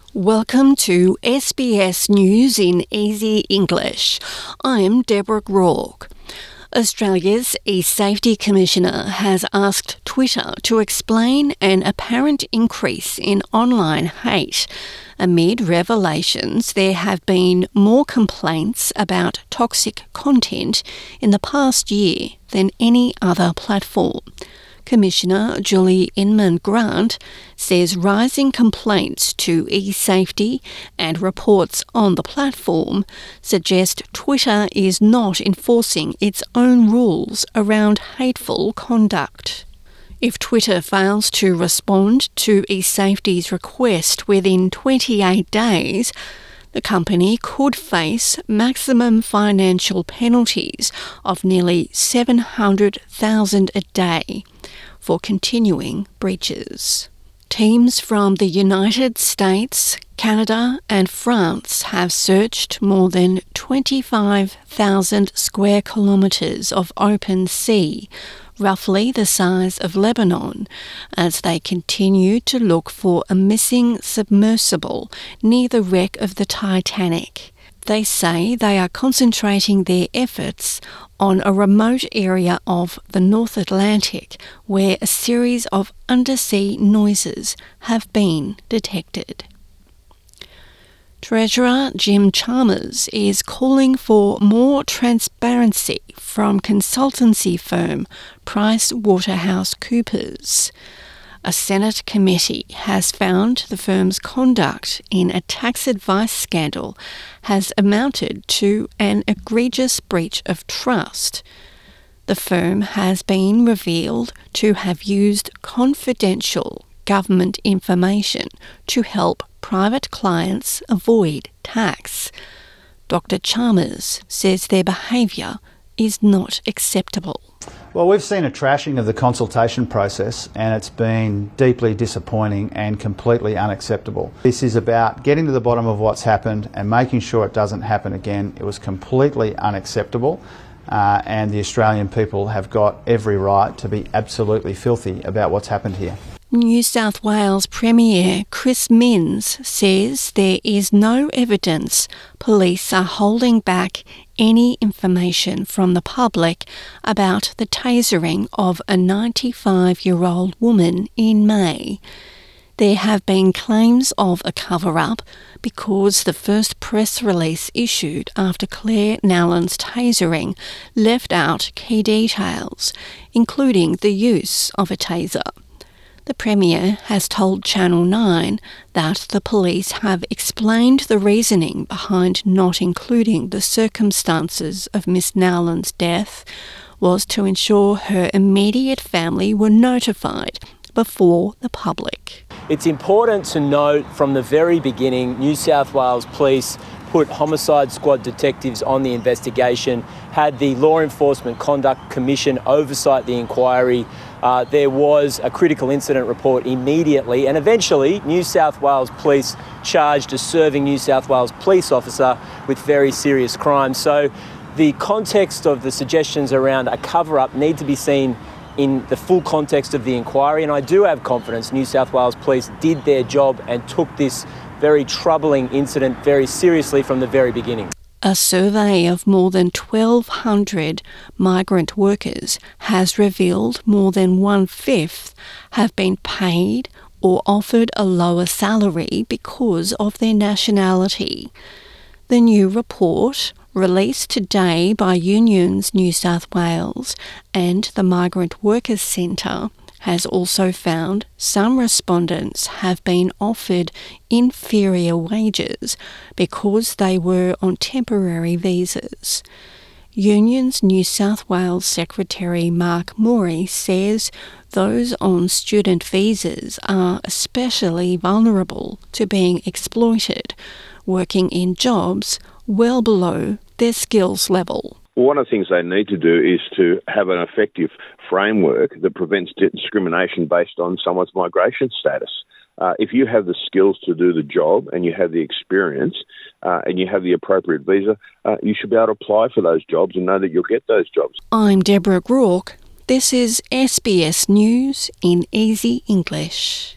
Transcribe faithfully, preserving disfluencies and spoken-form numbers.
Welcome to S B S News in Easy English. I'm Deborah Rourke. Australia's E-Safety Commissioner has asked Twitter to explain an apparent increase in online hate. Amid revelations, there have been more complaints about toxic content in the past year than any other platform. Commissioner Julie Inman-Grant says rising complaints to e-safety and reports on the platform suggest Twitter is not enforcing its own rules around hateful conduct. If Twitter fails to respond to e-safety's request within twenty-eight days, the company could face maximum financial penalties of nearly seven hundred thousand dollars a day for continuing breaches. Teams from the United States, Canada and France have searched more than twenty-five thousand square kilometres of open sea, roughly the size of Lebanon, as they continue to look for a missing submersible near the wreck of the Titanic. They say they are concentrating their efforts on a remote area of the North Atlantic where a series of undersea noises have been detected. Treasurer Jim Chalmers is calling for more transparency from consultancy firm Price Waterhouse Coopers. A Senate committee has found the firm's conduct in a tax advice scandal has amounted to an egregious breach of trust. The firm has been revealed to have used confidential government information to help private clients avoid tax. Doctor Chalmers says their behaviour is not acceptable. Well, we've seen a trashing of the consultation process and it's been deeply disappointing and completely unacceptable. This is about getting to the bottom of what's happened and making sure it doesn't happen again. It was completely unacceptable uh, and the Australian people have got every right to be absolutely filthy about what's happened here. New South Wales Premier Chris Minns says there is no evidence police are holding back any information from the public about the tasering of a ninety-five-year-old woman in May. There have been claims of a cover-up because the first press release issued after Claire Nowlan's tasering left out key details, including the use of a taser. The Premier has told Channel nine that the police have explained the reasoning behind not including the circumstances of Miss Nowlan's death was to ensure her immediate family were notified before the public. It's important to note from the very beginning, New South Wales Police put Homicide Squad detectives on the investigation, had the Law Enforcement Conduct Commission oversight the inquiry. Uh, there was a critical incident report immediately, and eventually New South Wales Police charged a serving New South Wales police officer with very serious crimes. So the context of the suggestions around a cover-up need to be seen in the full context of the inquiry, and I do have confidence New South Wales Police did their job and took this very troubling incident very seriously from the very beginning. A survey of more than twelve hundred migrant workers has revealed more than one-fifth have been paid or offered a lower salary because of their nationality. The new report, released today by Unions New South Wales and the Migrant Workers Centre, has also found some respondents have been offered inferior wages because they were on temporary visas. Unions New South Wales Secretary Mark Morey says those on student visas are especially vulnerable to being exploited, working in jobs well below their skills level. One of the things they need to do is to have an effective framework that prevents discrimination based on someone's migration status. Uh, if you have the skills to do the job and you have the experience uh, and you have the appropriate visa, uh, you should be able to apply for those jobs and know that you'll get those jobs. I'm Deborah Rourke. This is S B S News in Easy English.